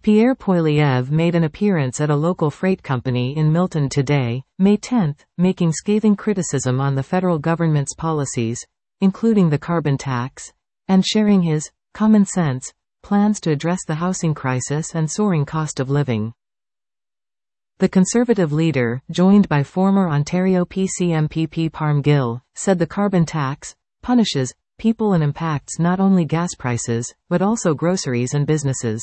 Pierre Poilievre made an appearance at a local freight company in Milton today, May 10, making scathing criticism on the federal government's policies, including the carbon tax, and sharing his common sense plans to address the housing crisis and soaring cost of living. The Conservative leader, joined by former Ontario PC MPP Parm Gill, said the carbon tax punishes people and impacts not only gas prices, but also groceries and businesses.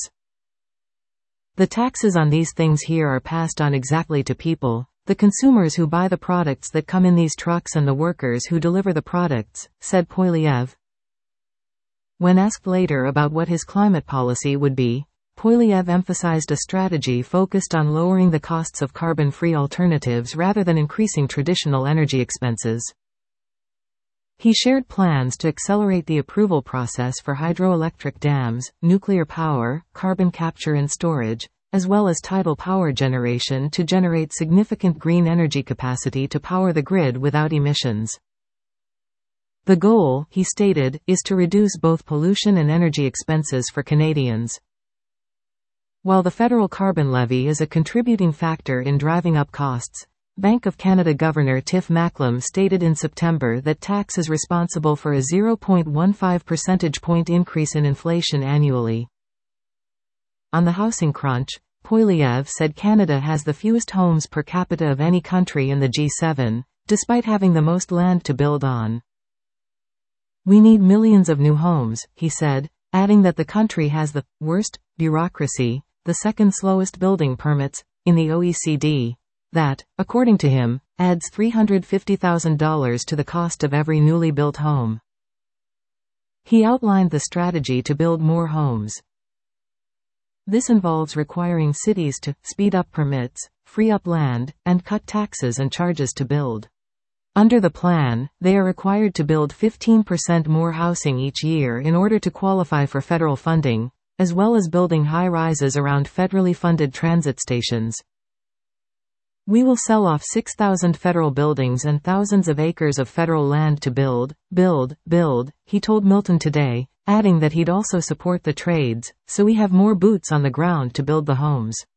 The taxes on these things here are passed on exactly to people, the consumers who buy the products that come in these trucks and the workers who deliver the products, said Poilievre. When asked later about what his climate policy would be, Poilievre emphasized a strategy focused on lowering the costs of carbon-free alternatives rather than increasing traditional energy expenses. He shared plans to accelerate the approval process for hydroelectric dams, nuclear power, carbon capture and storage, as well as tidal power generation to generate significant green energy capacity to power the grid without emissions. The goal, he stated, is to reduce both pollution and energy expenses for Canadians. While the federal carbon levy is a contributing factor in driving up costs, Bank of Canada Governor Tiff Macklem stated in September that tax is responsible for a 0.15 percentage point increase in inflation annually. On the housing crunch, Poilievre said Canada has the fewest homes per capita of any country in the G7, despite having the most land to build on. We need millions of new homes, he said, adding that the country has the worst bureaucracy, the second slowest building permits in the OECD. That, according to him, adds $350,000 to the cost of every newly built home. He outlined the strategy to build more homes. This involves requiring cities to speed up permits, free up land, and cut taxes and charges to build. Under the plan, they are required to build 15% more housing each year in order to qualify for federal funding, as well as building high-rises around federally funded transit stations. We will sell off 6,000 federal buildings and thousands of acres of federal land to build, he told Milton today, adding that he'd also support the trades, so we have more boots on the ground to build the homes.